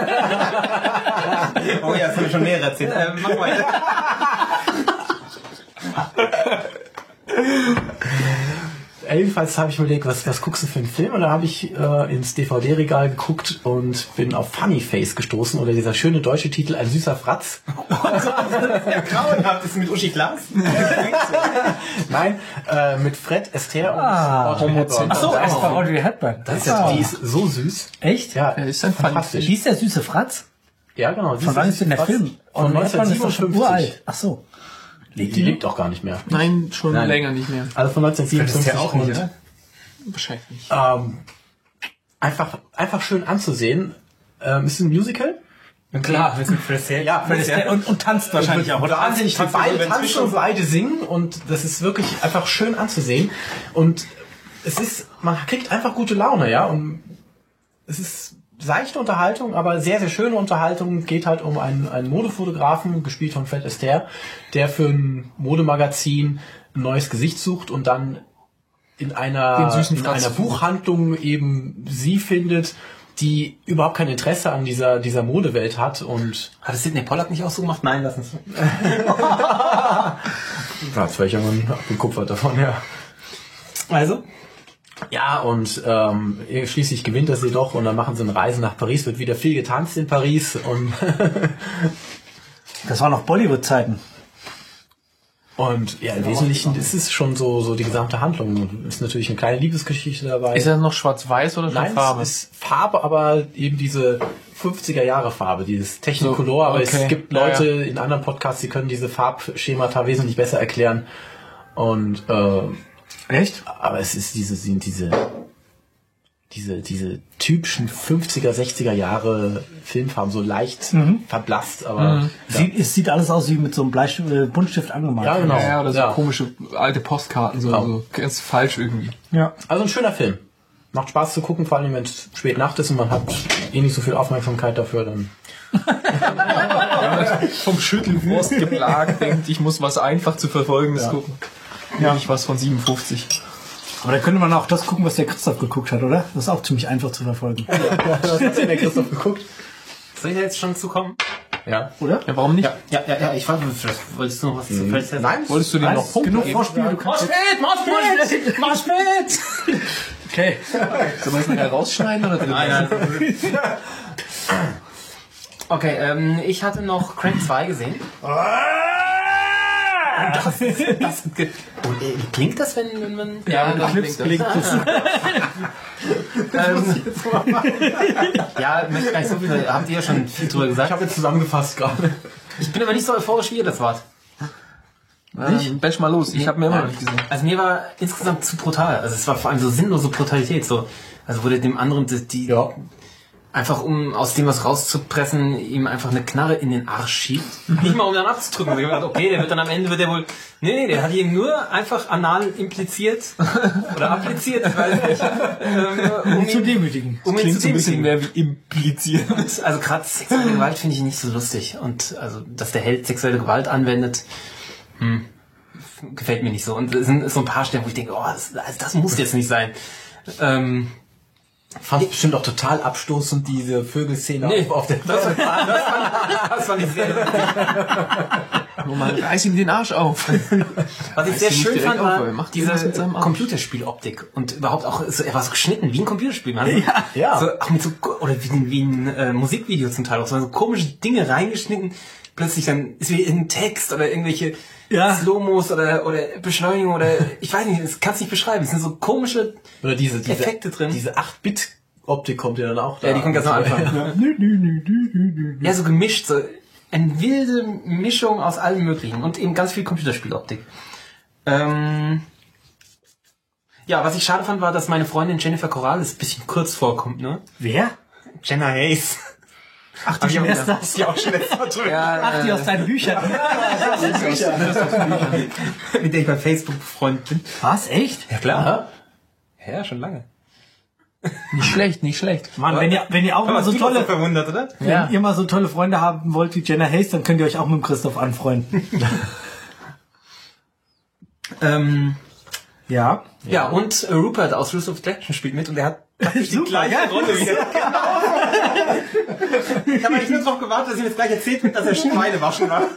Oh ja, das habe ich schon mehrere erzählt. Ähm, mach mal. Jedenfalls habe ich mir überlegt, was, was guckst du für einen Film? Und da habe ich äh, ins D V D-Regal geguckt und bin auf Funny Face gestoßen oder dieser schöne deutsche Titel, Ein süßer Fratz. Ja, grauenhaft. Das ist mit Uschi Glas. Nein, äh, mit Fred Astaire und Ah, Audrey Hepburn. Ach so, das, erst bei Audrey Hepburn. das ist ja, die ist so süß. Echt? Ja, Er ist ein fantastisch. Wie ist der süße Fratz? Ja, genau. Von wann ist denn der Film? Von Audrey Hepburn ist doch schon neunzehnhundertsiebenundfünfzig. uralt. Ach so. Die, die lebt auch gar nicht mehr. Nein, schon Nein. länger nicht mehr. Also von neunzehnhundertsiebenundfünfzig. Das ist ja auch nicht, und, oder? Wahrscheinlich nicht. ähm, einfach, einfach schön anzusehen. Ähm, ist es ein Musical? Klar, wir sind Fred Astaire. Ja, Fred Astaire und, und tanzt wahrscheinlich auch. Oder? Wahnsinnig, die tanzen beide sogar tanzen inzwischen. und beide singen und das ist wirklich einfach schön anzusehen und es ist, man kriegt einfach gute Laune, ja, und es ist seichte Unterhaltung, aber sehr, sehr schöne Unterhaltung. Geht halt um einen, einen Modefotografen, gespielt von Fred Astaire, der für ein Modemagazin ein neues Gesicht sucht und dann in einer, Den süßen in Fratz einer sucht. Buchhandlung eben sie findet die überhaupt kein Interesse an dieser, dieser Modewelt hat und... Hat es Sidney Pollack nicht auch so gemacht? Nein, lass uns. Ja, jetzt wäre ich irgendwann abgekupfert davon, ja. Also? Ja, und ähm, schließlich gewinnt er sie doch und dann machen sie eine Reise nach Paris, wird wieder viel getanzt in Paris und Das waren noch Bollywood-Zeiten. und ja, im Wesentlichen ist es schon so so die gesamte Handlung. Ist natürlich eine kleine Liebesgeschichte dabei. Ist das noch schwarz-weiß oder schon Nein, Farbe? es ist Farbe, aber eben diese fünfziger Jahre Farbe, dieses Technicolor, So, aber okay. es gibt Ja, Leute ja. in anderen Podcasts, die können diese Farbschemata wesentlich besser erklären und äh, Echt? aber es ist diese, sind diese, diese, diese typischen fünfziger, sechziger Jahre Filmfarben, so leicht verblasst, aber Mhm. ja. Sieht, es sieht alles aus wie mit so einem Bleistift, äh, Buntstift angemalt. Ja, genau. Ja, ja, oder so Ja. komische alte Postkarten, so, Genau. so ganz falsch irgendwie. Ja. Also ein schöner Film. Macht Spaß zu gucken, vor allem wenn es spät Nacht ist und man hat eh nicht so viel Aufmerksamkeit dafür, dann. Vom Schüttelfrost geplagt, denkt, ich muss was einfach zu verfolgendes Ja. gucken. Ja. Nicht was von siebenundfünfzig. Aber da könnte man auch das gucken, was der Christoph geguckt hat, oder? Das ist auch ziemlich einfach zu verfolgen. Was hat denn der Christoph geguckt? Soll ich da jetzt schon zukommen? Ja. Oder? Ja, warum nicht? Ja, ja, ja, ja ich warte, vielleicht wolltest du noch was zu Felix Nein, Wolltest du dir noch Punkte Genug geben? Vorspiel, du kannst jetzt... spät, mach spät, mach spät! Okay. Sollen wir das nachher rausschneiden oder drin? Nein, nein. Okay, ähm, ich hatte noch Crank zwei gesehen. Das, das, ge- und, äh, klingt das, wenn, wenn man... Ja, Der das Clips klingt blinkt es. Ähm, ja, möchte gar nicht so viel, habt ihr ja schon viel drüber ich gesagt. habe jetzt zusammengefasst gerade. Ich bin aber nicht so euphorisch, wie ihr das wart. Ähm, Bash mal los, ich habe mir immer noch nicht gesehen. Also mir war insgesamt zu brutal. Also es war vor allem so sinnlose Brutalität. So, also wurde dem anderen die, die Ja. einfach um aus dem was rauszupressen, ihm einfach eine Knarre in den Arsch schiebt. Nicht mal um dann abzudrücken. Also ich hab gedacht, okay, der wird dann am Ende wird der wohl. Nee, nee, der hat ihn nur einfach anal impliziert oder appliziert, ich weiß nicht. Ähm, um Zu ihn, demütigen. um ihn Klingt zu so ein bisschen demütigen. mehr wie impliziert. Also gerade sexuelle Gewalt finde ich nicht so lustig. Und also, dass der Held sexuelle Gewalt anwendet, hm, gefällt mir nicht so. Und es sind so ein paar Stellen, wo ich denke, oh, das, also das muss jetzt nicht sein. Ähm, Fand ich bestimmt auch total abstoßend, diese Vögelszene Nee. auf, auf der das, das, fand, das fand ich sehr Oh man, reiß ihm den Arsch auf. Was ich Reiß sehr ihn nicht schön direkt fand, auf, war aber er macht diese irgendwas mit seinem Arsch. Computerspieloptik. Und überhaupt auch, so, er war so geschnitten wie ein Computerspiel. Man. Ja. Ja. So, auch mit so, oder wie, ein- wie ein äh, Musikvideo zum Teil auch. So, so komische Dinge reingeschnitten. Plötzlich dann ist wie irgendein Text oder irgendwelche Ja. Slow-Mos oder, oder Beschleunigung oder, ich weiß nicht, das kannst du nicht beschreiben. Es sind so komische Oder diese, diese Effekte drin. Diese acht Bit Optik kommt ja dann auch da. Ja, die kommt ganz am Anfang. Nü, nü, nü, nü, nü, nü. Ja, so gemischt, so eine wilde Mischung aus allem Möglichen und eben ganz viel Computerspieloptik. Ähm ja, was ich schade fand, war, dass meine Freundin Jennifer Corrales ein bisschen kurz vorkommt, ne? Wer? Jenna Hayes. Ach, du schmerzt das. Die auch schon letztes Mal drüber. Ja, Ach, die aus deinen Büchern. Mit der ich bei Facebook befreundet bin. Was? Echt? Ja, klar. Ja, schon lange. nicht schlecht, nicht schlecht. Mann, wenn ihr, wenn ihr auch mal so tolle, verwundert, oder? wenn Ja. ihr mal so tolle Freunde haben wollt wie Jenna Hayes, dann könnt ihr euch auch mit dem Christoph anfreunden. Ähm, Ja. ja, und äh, Rupert aus Rules of Detection spielt mit und er hat praktisch die Super, gleiche ja. Rolle wieder. Ich habe eigentlich nur darauf gewartet, dass ihm jetzt gleich erzählt wird, dass er Schweine waschen war.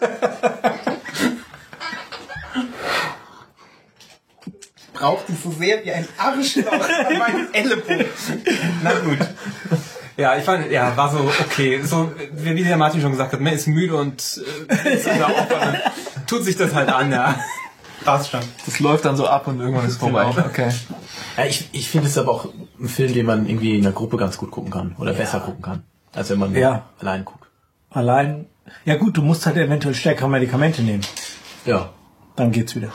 Braucht dich so sehr wie ein Arschloch an meinen Ellenbogen. Na gut. Ja, ich fand, ja, war so okay. So, wie wie der Martin schon gesagt hat, man ist müde und äh, ist wieder aufwachen. Tut sich das halt an, ja. Passt schon. Das läuft dann so ab und irgendwann ist es vorbei. Genau. Okay. Ja, ich ich finde es aber auch ein Film, den man irgendwie in einer Gruppe ganz gut gucken kann. Oder besser gucken kann. Als wenn man Ja. allein guckt. Allein. Ja gut, du musst halt eventuell stärkere Medikamente nehmen. Ja. Dann geht's wieder.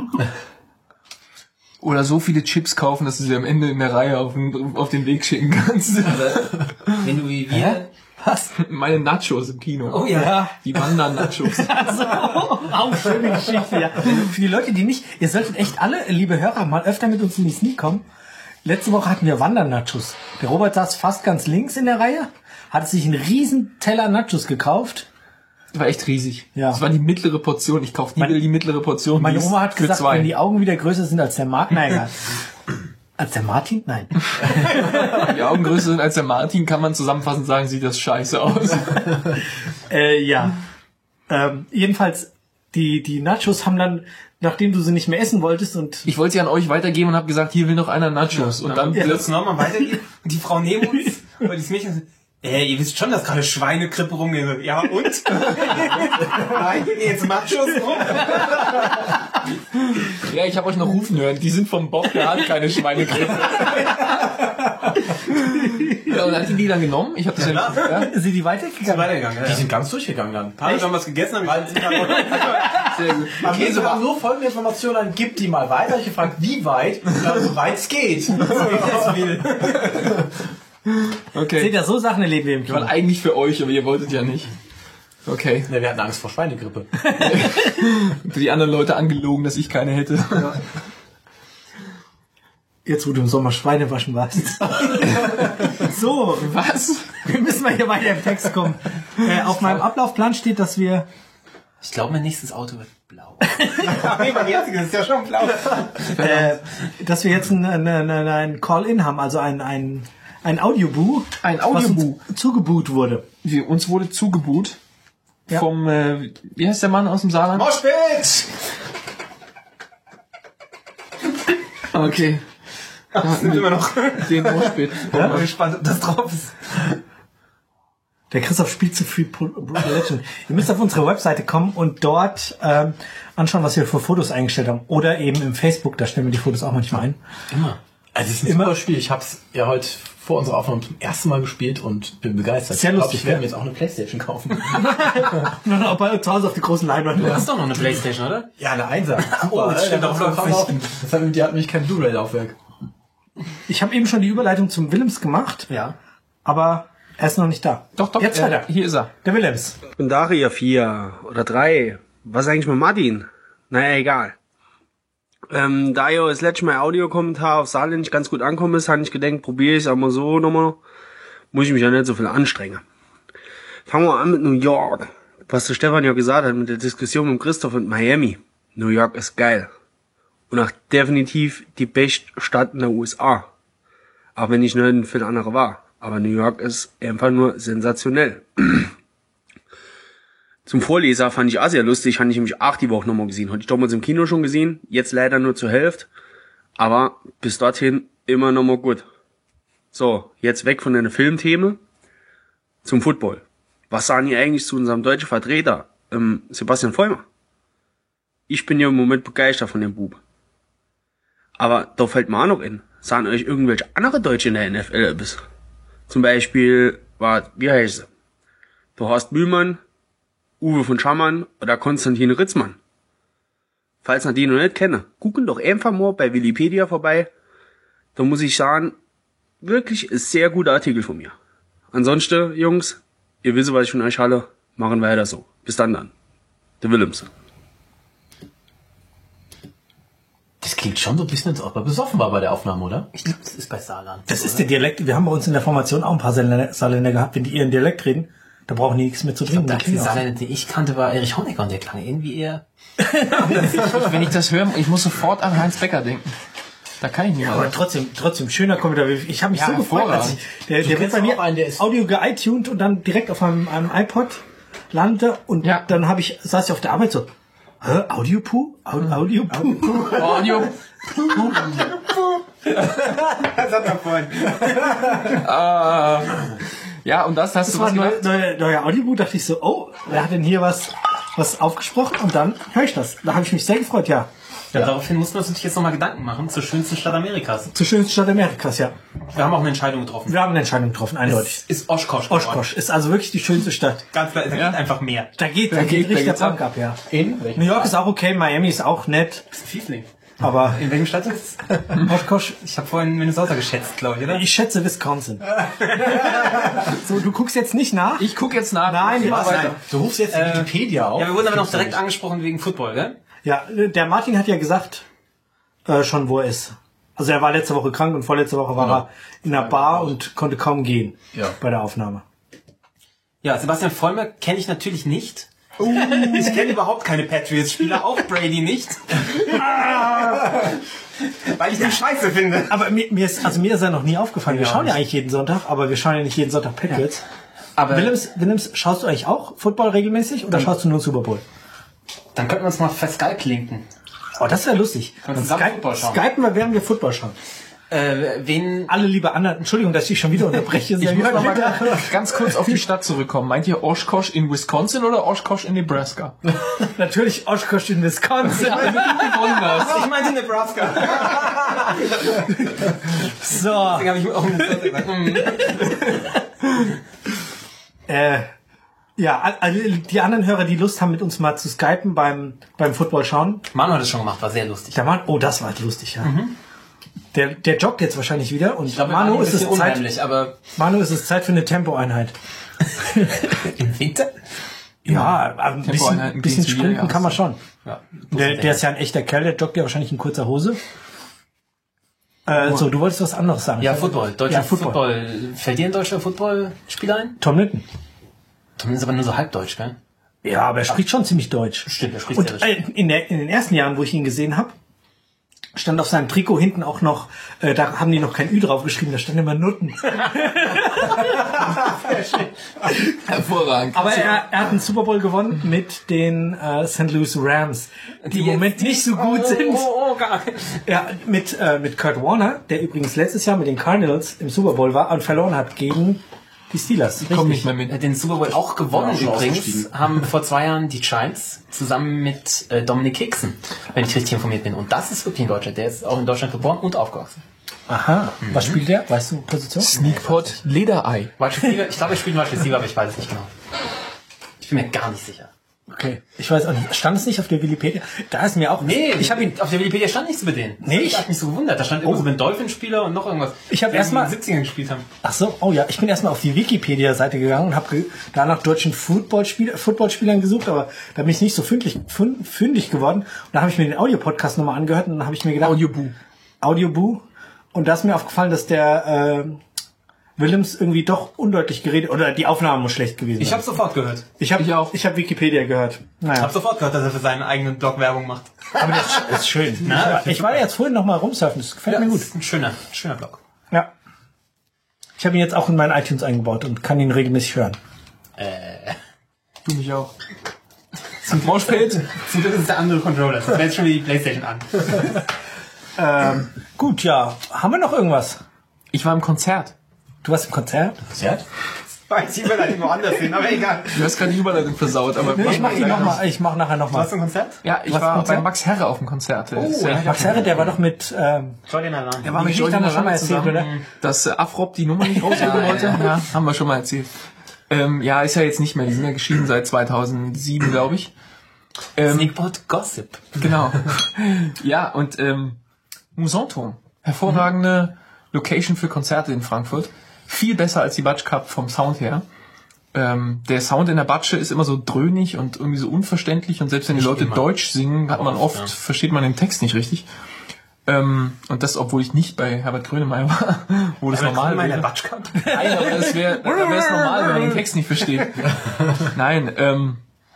Oder so viele Chips kaufen, dass du sie am Ende in der Reihe auf den, auf den Weg schicken kannst. Wenn du wie wir... Was? Meine Nachos im Kino. Oh ja. Die Wandern-Nachos. Also, auch schöne Geschichte, ja. Für die Leute, die nicht, ihr solltet echt alle, liebe Hörer, mal öfter mit uns in die Sneak kommen. Letzte Woche hatten wir Wandern-Nachos. Der Robert saß fast ganz links in der Reihe, hat sich einen riesen Teller Nachos gekauft. War echt riesig. Ja. Das war die mittlere Portion. Ich kaufe nie Mein- wieder die mittlere Portion. Meine Die ist Oma hat für gesagt, zwei. wenn die Augen wieder größer sind als der Markt, na egal. Als der Martin? Nein. Die Augen größer sind als der Martin, kann man zusammenfassend sagen, sieht das scheiße aus. äh, ja. Ähm, jedenfalls, die, die Nachos haben dann, nachdem du sie nicht mehr essen wolltest und... Ich wollte sie an euch weitergeben und habe gesagt, hier will noch einer Nachos. Und dann Ja, willst du nochmal weitergeben? Die Frau neben uns, oder das Mädchen, äh, ihr wisst schon, dass gerade Schweinekrippe rumgeht. Ja, und? Nein, jetzt Machos rum. Ja, ich habe euch noch rufen hören. Die sind vom Bock, der hat keine Schweinegrippe. Ja, und hat die die dann genommen? Ich habe das ja, ja, Sind die weitergegangen? Weitergegangen, ja. Die sind ganz durchgegangen dann. Ein paar haben was gegessen, haben Weil sie dann sehr gut. Am Käse war nur folgende Information an, gib die mal weiter. Ich gefragt, wie weit? Ja, so weit es geht. So weit es will. Okay. Seht ihr, so Sachen erleben wir im Die waren Kino. eigentlich für euch, aber ihr wolltet ja nicht. Okay. Ne, wir hatten Angst vor Schweinegrippe. Für die anderen Leute angelogen, dass ich keine hätte. Ja. Jetzt, wo du im Sommer Schweine waschen warst. So, Was? wir müssen mal hier weiter im Text kommen. Äh, auf meinem Ablaufplan steht, dass wir... Ich glaube, mein nächstes Auto wird blau. Nee, mein jetziges ist ja schon blau. Äh, dass wir jetzt ein, ein, ein, ein Call-In haben, also ein, ein, ein Audioboo. Ein was Audioboo. uns zugeboot wurde. Wir, uns wurde zugebuht Ja. vom, äh, wie heißt der Mann aus dem Saarland? Moschpitz! Okay. Das sind immer noch. Den Moschpit. Ich bin mal gespannt, ob das drauf ist. Der Christoph spielt zu viel Brutal Legend. Ihr müsst auf unsere Webseite kommen und dort ähm, anschauen, was wir für Fotos eingestellt haben. Oder eben im Facebook, da stellen wir die Fotos auch manchmal ein. Immer. Also es ist ein Immer. super Spiel. Ich habe es ja heute vor unserer Aufnahme zum ersten Mal gespielt und bin begeistert. Sehr ich glaub, lustig, Ich werde ja. mir jetzt auch eine Playstation kaufen. Nur noch bei zu Hause auf die großen Leinwand. Du hast doch noch eine Playstation, oder? Ja, eine Einser. Oh, das stimmt, der auf kann jeden kaum Fall. laufen. Das hat, die hat nämlich kein Blu-ray-Laufwerk. Ich habe eben schon die Überleitung zum Willems gemacht, Ja. aber er ist noch nicht da. Doch, doch. Jetzt äh, weiter. Hier ist er. Der Willems. Ich bin Daria vier oder drei. Was ist eigentlich mit Martin? Naja, egal. Ähm, da ja das letzte Mal Audiokommentar auf Saarländisch ganz gut ankommen ist, habe ich gedacht, probiere ich es aber so nochmal. Muss ich mich ja nicht so viel anstrengen. Fangen wir an mit New York. Was der Stefan ja gesagt hat mit der Diskussion mit Christoph und Miami. New York ist geil. Und auch definitiv die beste Stadt in der U S A. Auch wenn ich nicht viel andere war. Aber New York ist einfach nur sensationell. Zum Vorleser fand ich auch sehr lustig, fand ich nämlich auch die Woche nochmal gesehen. Hatte ich damals im Kino schon gesehen, jetzt leider nur zur Hälfte. Aber bis dorthin immer nochmal gut. So, jetzt weg von den Filmthemen zum Football. Was sagen die eigentlich zu unserem deutschen Vertreter, ähm, Sebastian Vollmer? Ich bin ja im Moment begeistert von dem Bub. Aber da fällt mir auch noch in, sagen euch irgendwelche andere Deutsche in der N F L etwas? Zum Beispiel, war, wie heißt sie? Der Horst Mühlmann, Uwe von Schammann oder Konstantin Ritzmann. Falls ihr die noch nicht kennen, gucken doch einfach mal bei Wikipedia vorbei. Da muss ich sagen, wirklich ein sehr guter Artikel von mir. Ansonsten, Jungs, ihr wisst, was ich von euch halte, machen wir weiter so. Bis dann dann. Der Willems. Das klingt schon so ein bisschen, als ob er besoffen war bei der Aufnahme, oder? Ich glaube, das ist bei Saarland. Das ist der Dialekt. Wir haben bei uns in der Formation auch ein paar Saarländer, Saarländer gehabt. Wenn die ihren Dialekt reden, da brauchen die nichts mehr zu trinken. Der Die einzige klingen auch. Saarländer, den ich kannte, war Erich Honecker und der klang irgendwie eher... Wenn ich das höre, ich muss sofort an Heinz Becker denken. Da kann ich nicht mehr. Aber trotzdem, trotzdem, schöner Kommentar. Ich habe mich Ja, so gefreut, als hervorragend. ich, der, der wird kennst bei auch mir einen, der ist- Audio geituned und dann direkt auf einem, einem iPod landete und Ja. dann habe ich, saß ich auf der Arbeit so, hä, Audio-Poo? Au- Audio-Poo? Audio. Das hat er vorhin. Ja, und das hast Das du war was ein neuer, gemacht? neuer, neuer Audiobook, dachte ich so, oh, wer hat denn hier was, was aufgesprochen? Und dann höre ich das. Da habe ich mich sehr gefreut, ja. Ja, daraufhin mussten wir uns natürlich jetzt nochmal Gedanken machen zur schönsten Stadt Amerikas. Zur schönsten Stadt Amerikas, ja. Wir haben auch eine Entscheidung getroffen. Wir haben eine Entscheidung getroffen, eindeutig. Es ist Oshkosh. geworden. Oshkosh ist also wirklich die schönste Stadt. Ganz klar, da geht einfach mehr. Da geht, da Da geht, geht- da richtig der geht's ab. Punk ab, ja. In welchem New York ist auch okay, Miami ist auch nett, Das ist ein Fiesling. aber In welchem Stadt ist es? Oshkosh, Ich habe vorhin Minnesota geschätzt, glaube ich, oder? ich schätze Wisconsin. So, du guckst jetzt nicht nach? Ich gucke jetzt nach. Nein, Mach was? weiter. Nein. Du rufst jetzt Äh, Wikipedia auf. Ja, wir wurden aber noch Gibt's direkt nicht. angesprochen wegen Football, gell? Ja, der Martin hat ja gesagt, äh, schon wo er ist. Also er war letzte Woche krank und vorletzte Woche war er in einer Bar und konnte kaum gehen Ja. bei der Aufnahme. Ja, Sebastian Vollmer kenne ich natürlich nicht. Ich kenne überhaupt keine Patriots-Spieler, auch Brady nicht. Weil ich die scheiße finde. Aber mir, mir ist, also mir ist ja noch nie aufgefallen. Wir Ja, schauen ja nicht. eigentlich jeden Sonntag, aber wir schauen ja nicht jeden Sonntag Patriots. Aber Willems, Willems, schaust du eigentlich auch Football regelmäßig oder schaust du nur Super Bowl? dann könnten wir uns mal fest Skype linken. Oh, das wäre lustig. wir Dann zusammen Skype, Football schauen. Skypen wir, während wir Football schauen. Äh, wen... Alle liebe anderen, Entschuldigung, dass ich schon wieder unterbreche. Ich muss noch mal ganz kurz auf die Stadt zurückkommen. Meint ihr Oshkosh in Wisconsin oder Oshkosh in Nebraska? Natürlich Oshkosh in Wisconsin. Ich meinte Nebraska. So, Deswegen habe ich auch Minnesota gesagt. Hm. äh, ja, all- all- die anderen Hörer, die Lust haben, mit uns mal zu skypen beim, beim Football schauen. Manu hat es schon gemacht, war sehr lustig. Da waren, oh, das war lustig, ja. Der, der joggt jetzt wahrscheinlich wieder und Ich glaube, Manu, Manu ist es Zeit, unheimlich, aber Manu ist es Zeit für eine Tempoeinheit. im Winter? Ja, aber ein bisschen, Tempoeinheiten bisschen gehen zu sprinten jeder kann man schon. Ja. Der, der ist ja ein echter Kerl, der joggt ja wahrscheinlich in kurzer Hose. Äh, so, du wolltest was anderes sagen. Ja, Football. Deutscher Ja, Football. Football. Fällt dir ein deutscher Footballspieler ein? Tom Litton. Zumindest aber nur so halbdeutsch, gell? Ja, aber er spricht schon ziemlich deutsch. Stimmt, er spricht Und sehr äh, in, der, in den ersten Jahren, wo ich ihn gesehen habe, stand auf seinem Trikot hinten auch noch, äh, da haben die noch kein Ü draufgeschrieben, da stand immer Nutten. Hervorragend. Aber er, er hat einen Super Bowl gewonnen mit den äh, Saint Louis Rams, die im Moment nicht so gut sind. Oh, oh, gar Ja, mit, äh, mit Kurt Warner, der übrigens letztes Jahr mit den Cardinals im Super Bowl war und verloren hat gegen die Steelers. Ich komme nicht mehr mit. Hat den Super Bowl auch gewonnen Ja, auch schon übrigens. ausgestiegen. Haben vor zwei Jahren die Giants zusammen mit äh, Dominic Hickson, wenn ich richtig informiert bin. Und das ist wirklich ein Deutscher. Der ist auch in Deutschland geboren und aufgewachsen. Aha. Was spielt der? Weißt du Position? Sneakpot Lederei. Wide Receiver, ich glaube, er spielt Wide Receiver, aber ich weiß es nicht genau. Ich bin mir gar nicht sicher. Okay. Ich weiß auch nicht. Stand es nicht auf der Wikipedia? Da ist mir auch... Nee, ich habe ihn... auf der Wikipedia stand nichts über den. Nee, Ich ich- habe mich so gewundert. Da stand irgendwo so ein Dolphin-Spieler und noch irgendwas. Ich hab Wenn erst die mal- in den siebzigern gespielt haben. Ach so, oh ja, ich bin erstmal auf die Wikipedia-Seite gegangen und habe ge da nach deutschen Footballspieler, Footballspielern gesucht, aber da bin ich nicht so fündig, fün- fündig geworden. Und da habe ich mir den Audio-Podcast nochmal angehört und dann habe ich mir gedacht... Audioboo. Audioboo. Und da ist mir aufgefallen, dass der äh, Willems irgendwie doch undeutlich geredet... Oder die Aufnahme muss schlecht gewesen Ich sein. habe sofort gehört. Ich habe Ich auch. ich hab Wikipedia gehört. Ich Naja, habe sofort gehört, dass er für seinen eigenen Blog Werbung macht. aber das ist schön. Na, ich war jetzt vorhin nochmal rumsurfen, das gefällt mir gut. Das ist ein schöner, schöner Blog. Ja. Ich habe ihn jetzt auch in meinen iTunes eingebaut und kann ihn regelmäßig hören. Du mich auch. Zum Moshpit. Zum Glück ist es der andere Controller. Das wäre jetzt schon wie die Playstation an. Ähm, gut, ja. Haben wir noch irgendwas? Ich war im Konzert. Du warst im Konzert? Konzert? Weiß ich will da irgendwo anders hin, aber egal. Du hast gerade die Überleitung versaut, aber Ich mache ihn noch mal. Ich mache nachher Du nochmal. hast ein Konzert? ja, ich Was, war Konzert? bei Max Herre auf dem Konzert. Oh, Max Herre, der war doch mit... Ähm, Jordan Alan. der war Die mit Geschichte Jordan haben wir schon mal Alan erzählt, zusammen, oder? dass äh, Afrop die Nummer nicht rausgeben wollte. Ja, haben wir schon mal erzählt. Ähm, ja, ist ja jetzt nicht mehr. Die sind ja geschieden seit zweitausendsieben, glaube ich. Ähm, Sneakpot Gossip. Genau. Ja, und ähm, Musanturm. Hervorragende Location für Konzerte in Frankfurt. Viel besser als die Batsch Cup vom Sound her. Ähm, der Sound in der Batsche ist immer so dröhnig und irgendwie so unverständlich und selbst wenn die Leute immer. Deutsch singen, hat man oft, oft, ja. versteht man den Text nicht richtig. Ähm, und das, obwohl ich nicht bei Herbert Grönemeyer war, wo das normal in der wäre. Batsch Cup. Nein, aber das wäre da wäre es normal, wenn man den Text nicht versteht. Nein, ähm,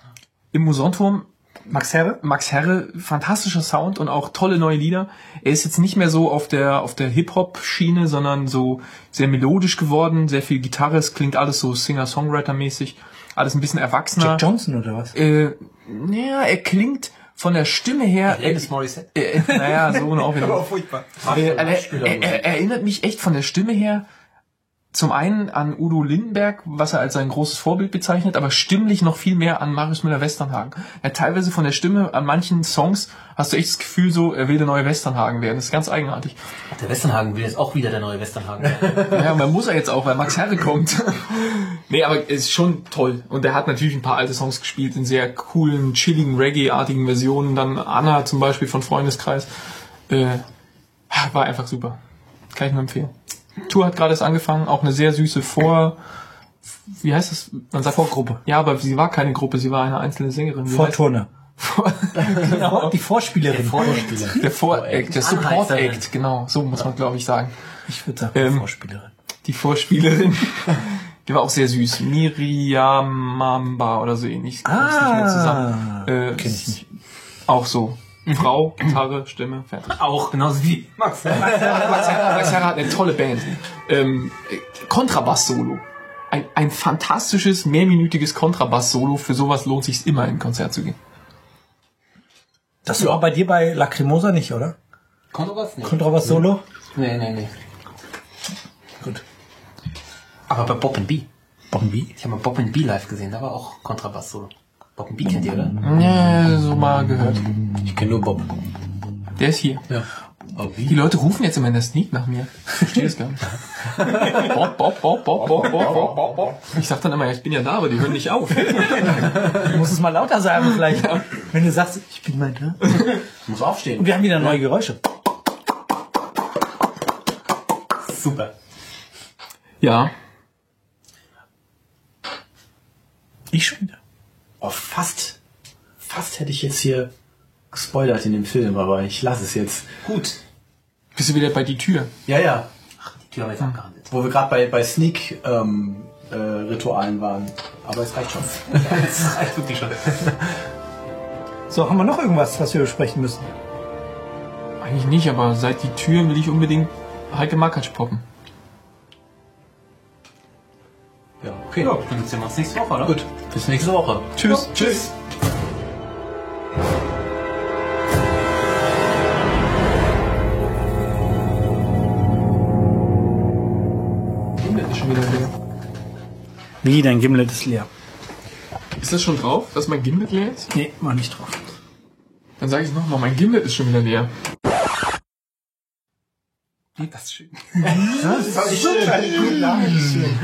im Musanturm Max Herre? Max Herre, fantastischer Sound und auch tolle neue Lieder. Er ist jetzt nicht mehr so auf der auf der Hip-Hop-Schiene, sondern so sehr melodisch geworden, sehr viel Gitarre, es klingt alles so Singer-Songwriter-mäßig, alles ein bisschen erwachsener. Jack Johnson oder was? Äh, naja, er klingt von der Stimme her... Elvis Morissette. Äh, äh, naja, so auch wieder. furchtbar. Äh, er, er, er erinnert mich echt von der Stimme her zum einen an Udo Lindenberg, was er als sein großes Vorbild bezeichnet, aber stimmlich noch viel mehr an Marius Müller-Westernhagen. Ja, teilweise von der Stimme an manchen Songs hast du echt das Gefühl so, er will der neue Westernhagen werden. Das ist ganz eigenartig. Der Westernhagen will jetzt auch wieder der neue Westernhagen werden. Ja, man muss er jetzt auch, weil Max Herre kommt. Nee, aber es ist schon toll. Und er hat natürlich ein paar alte Songs gespielt in sehr coolen, chilligen, Reggae-artigen Versionen. Dann Anna zum Beispiel von Freundeskreis. Äh, war einfach super. Kann ich nur empfehlen. Tour hat gerade erst angefangen, auch eine sehr süße Vor... Wie heißt das? Man sagt Vorgruppe. Ja, aber sie war keine Gruppe, sie war eine einzelne Sängerin. Wie Vorturner. heißt- Genau. Die Vorspielerin. Vorspieler. Der Vor-Act, der Support-Act, Anheizerin. genau. So muss man, glaube ich, sagen. Ich würde sagen, Ähm, Vorspielerin. Die Vorspielerin, die war auch sehr süß. Miriam Mamba oder so ähnlich. Ich krieg's nicht mehr zusammen. Äh, kenn ich nicht. Auch so. Frau, Gitarre, Stimme, fertig. Auch, genauso wie Max. Max Herre, Max Herre hat eine tolle Band. Ähm, Kontrabass-Solo. Ein, ein fantastisches, mehrminütiges Kontrabass-Solo. Für sowas lohnt sich immer, in ein Konzert zu gehen. Das war bei dir bei Lacrimosa nicht, oder? Kontrabass? Nee. Kontrabass-Solo? Nee, nee, nee. Gut. Aber bei Bob and B. Bob and B? Ich habe mal Bob and B live gesehen, da war auch Kontrabass-Solo. Bob and B kennt ihr, oder? Ja, so mal gehört. Ich kenne nur Bob. Der ist hier. Ja. Aber wie? Die Leute rufen jetzt immer in der Sneak nach mir. Ich verstehe das gar nicht. Bob, Bob, Bob, Bob, Bob, Bob, Bob, Bob. Ich sag dann immer, ja, ich bin ja da, aber die hören nicht auf. Du musst es mal lauter sagen vielleicht. Ja. Wenn du sagst, ich bin mal da. Ich muss aufstehen. Und wir haben wieder neue Geräusche. Super. Ja. Ich schon wieder. Oh, fast. Fast hätte ich jetzt hier gespoilert in dem Film, aber ich lasse es jetzt. Gut. Bist du wieder bei die Tür? Ja, ja. Die Tür haben wir jetzt abgehandelt. Wo wir gerade bei, bei Sneak-Ritualen ähm, äh, waren. Aber es reicht schon. Das reicht wirklich schon. So, haben wir noch irgendwas, was wir besprechen müssen? Eigentlich nicht, aber seit die Tür will ich unbedingt Heike Makatsch poppen. Ja, okay. Ja, dann sehen wir uns nächste Woche, oder? Gut, bis nächste Woche. Tschüss. Ja, tschüss. Gimlet ist schon wieder leer. Wie, dein Gimlet ist leer? Ist das schon drauf, dass mein Gimlet leer ist? Nee, war nicht drauf. Dann sage ich es nochmal, mein Gimlet ist schon wieder leer. Das ist schön. Das ist schön.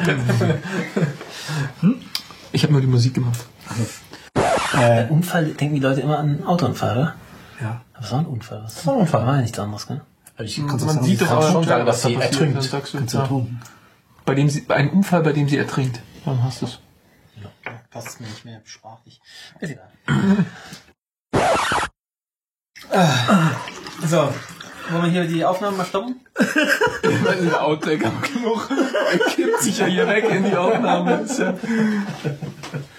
Ich habe nur die Musik gemacht. Äh, Unfall, denken die Leute immer an einen Autounfall, oder? ja. Aber es war ein Unfall. Das war ein Unfall. War ja nichts anderes, gell? Ich Man kann sieht doch aber schon sagen, dass sie was da passiert, ertrinkt. dann sagst du, Ganz ja, ertrunken. bei dem sie, bei einem Unfall, bei dem sie ertrinkt. Dann hast du es. Ja, passt mir nicht mehr sprachlich. Ist egal. So, wollen wir hier die Aufnahmen mal stoppen? Ich meine, der Outtake haben genug. Er kippt sich ja hier weg in die Aufnahme.